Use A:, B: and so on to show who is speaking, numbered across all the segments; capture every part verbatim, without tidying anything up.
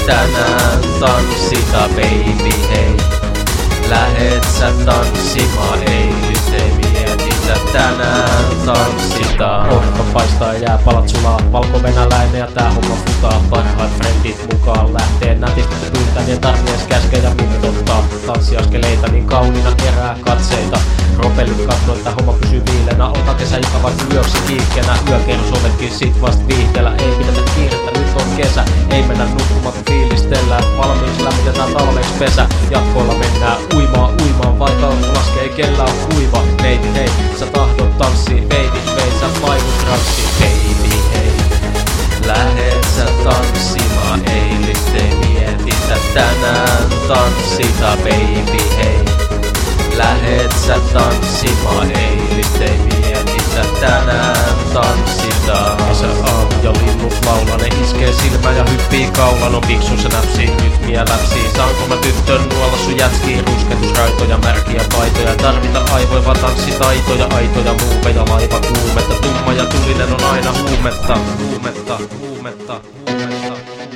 A: tänään tanssita baby hei. Lähet sä tanssimaan, ei nyt ei mietitä tänään tanssita.
B: Ohka paistaa ja jääpalat sulaa, valko-venäläinen ja tää homma futaa. Parhaat frendit mukaan lähtee nätisti pyytää, niin tarvies käskeä ja mitoittaa. Tanssiaskeleita niin kauniina kerää katseita. Propellit kattoo, että homma pysyy viilenä. Ota kesä joka vaikka yöksi kiikkeenä. Yökerrosovetkin sit vast viihteellä. Ei pidetä kiirettä, nyt on kesä. Ei mennä nukkumaan kun fiilistellään. Valmiiksi lämmitetään talveksi pesä. Jatkoilla mennään uimaan uimaan, vaikka laskee kellä on kuiva. Neiti hei, sä tahdot tanssii, baby veit sä painut rassi.
A: Baby hei, lähet sä tanssimaan, ei nyt ei mietitä tänään tanssita baby hei. Lähet sä tanssimaan, ei nyt ei mietitä tänään tanssita.
B: Kesä aamu ja linnut laulaa, ne iskee silmään ja hyppii kaulan. On piksu se näpsii, rytmiä läpsii. Saanko mä tyttön nuolla sun jätskii? Rusketusraitoja, märkiä paitoja. Tarvita aivoiva tanssitaitoja, aitoja, muuveja, laiva kuumetta. Tumma ja tulinen on aina huumetta. Huumetta, huumetta, huumetta.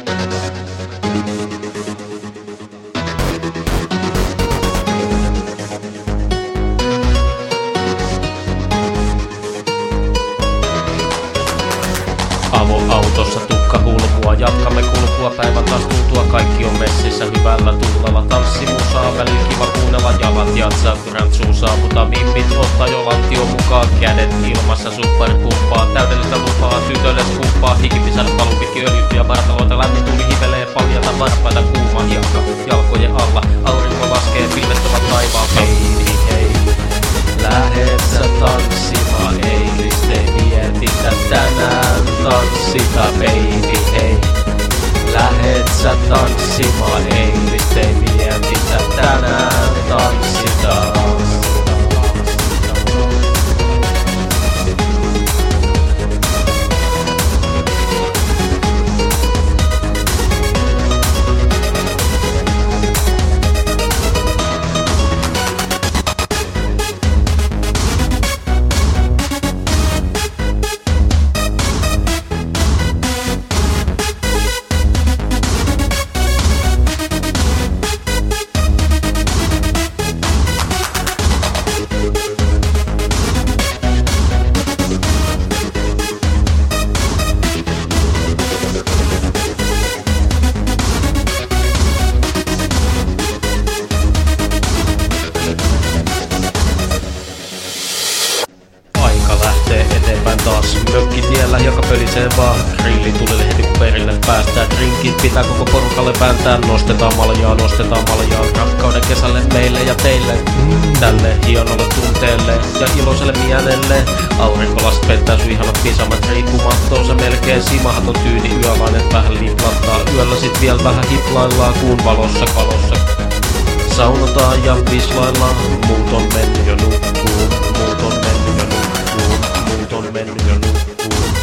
B: Avoautossa tukka hulkua, jatkamme kulkua, päivän taas tultua, kaikki on messissä hyvällä tuulella. Tanssimusaa, väliin kiva kuunnella, jalat jatsaa, rantsuu saaputa, mimmit ottaa jo lantio mukaan, kädet ilmassa, superpumppaa, täydellistä lupaa, tytölle skuppaa, hikipisat valuu pitkin öljyttyjä vartaloita, lämmin tuli hivelee, paljata varpaita, kuuma hiekka jalkojen alla, aurinko laskee, pilvet ovat taivaan.
A: Baby hei, lähet sä tanssimaan, ei nyt ei mietitä tänään tanssita baby hei. Lähet sä tanssimaan, ei nyt ei mietitä tänään tanssita.
B: Eteenpäin taas mökkitiellä, joka pölisee vaan. Grilli tulille heti kun perille päästään. Drinkit pitää koko porukalle vääntää. Nostetaan maljaa, nostetaan maljaa. Rakkauden kesälle meille ja teille. Tälle hienolle tunteelle ja iloiselle mielelle. Aurinkolast pettää sun ihanat pisamat riippumattoon. Se melkein simahaton tyyni yölainet vähän liplattaa. Yöllä sit vielä vähän hiplaillaan kuun valossa valossa. Saunotaan ja vislaillaan. Muut on mennyt jo nukkuun. Muut on mennyt jo nukkuun. Muut on mennyt jo nukkuun.